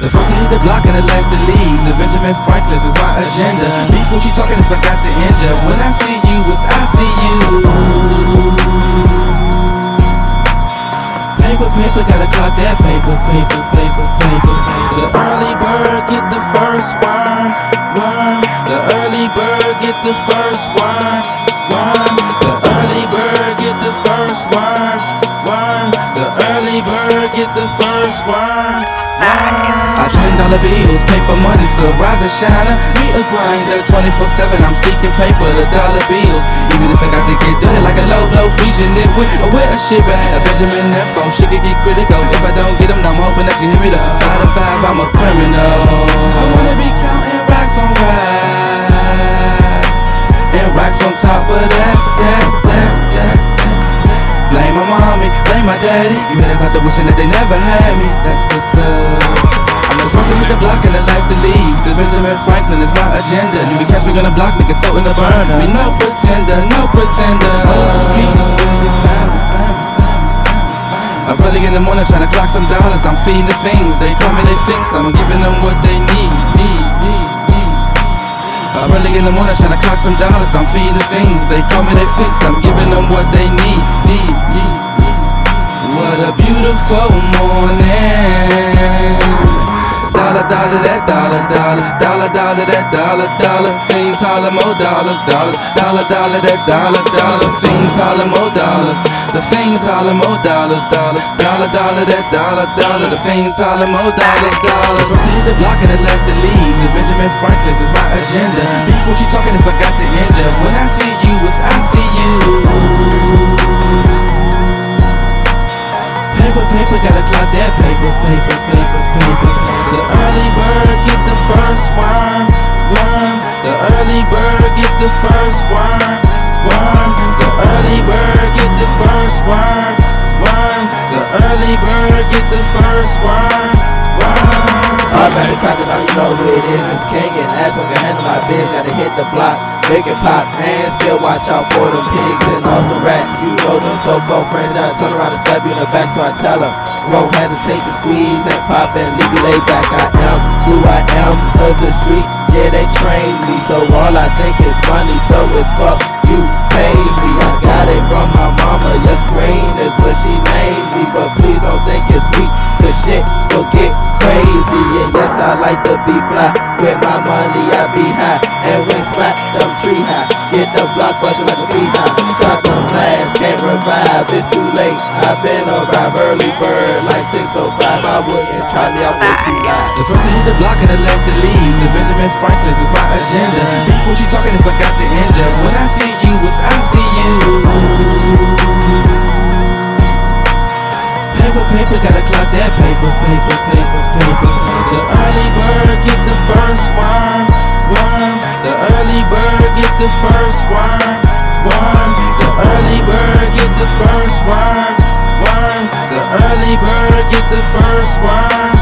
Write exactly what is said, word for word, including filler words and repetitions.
The first to hit the block and the last to leave. The Benjamin Franklin's is my agenda. Beef what you talking if I got the injure. When I see you, it's I see you. Paper, paper, gotta clock that paper, paper, paper, paper. The early bird get the first worm, worm. The early bird get the first worm, worm. The early bird get the first worm, worm. The early bird get the first worm, worm. I trend dollar bills, paper money, so rise and shine. Me a grinder, twenty-four seven, I'm seeking paper, the dollar bills. Even if I got to get dirty like a low blow, freezing it with or with a shit bag. A Benjamin info, shit can get critical. If I don't get them, I'm hoping that you hear me though. Five to five, I'm a criminal. I wanna be counting racks on racks, and racks on top of that, that, that, that. Blame my mommy, blame my daddy. You haters out there wishing that they never had me. That's what's up. I'm the first to hit the block and the last to leave. The Benjamin Franklin is my agenda. You can catch me on the block, nigga, toting the burner. Me no pretender, no pretender. I'm early in the morning trying to clock some dollars. I'm feeding the fiends, they call me, they fix. I'm giving them what they need, need, need, need. I'm early in the morning trying to clock some dollars. I'm feeding the fiends, they call me, they fix. I'm giving them what they need, need, need, need. What a beautiful morning. Dollar, dollar, that dollar, dollar, dollar, dollar, that dollar, dollar. Fiends holler more dollars, dollars, dollar, dollar, that dollar, dollar. Fiends holler more dollars, the fiends holler more dollars, dollar, dollar, dollar, that dollar, dollar. The fiends holler more dollars, dollars. The first to hit the block and the last to leave. The Benjamin Franklin's is my agenda. Beef what you talking if I got the injure. When I see you, it's I see you. Paper, paper, gotta clock that paper, paper, paper, paper. The early bird get the first worm, worm. The early bird get the first worm, worm. The early bird get the first worm, worm. The early bird get the first worm, worm. Already talking on, you know who it is. It's King and ass can handle my biz. Gotta hit the block, make it pop, and still watch out for them pigs and awesome rats. You know them so-called friends that turn around and stab you in the back, so I tell them, won't hesitate to squeeze and pop and leave you laid back. I am who I am, cause the streets, yeah, they train me. So all I think is money, so it's fuck you, pay me. I got it from my mama, yes, green is what she named me. But please don't think it's sweet, cause shit will get crazy. And yes, I like to be fly, with my money I be high. And when smack them tree high, get the block buzzing like a beehive. Shotgun blast, can't revive, it's too late. I've been around early bird like six oh five. I wouldn't try me, I would too lie. The first to hit the block and the last to leave. The Benjamin Franklin's is my agenda. Beef what you talking if I got the injure. When I see you, it's I see you. Paper, paper, gotta clock that paper, paper, paper, paper. The early bird get the first worm, worm. The early bird get the first worm, worm. The early bird get the first worm, worm. The early bird get the first worm.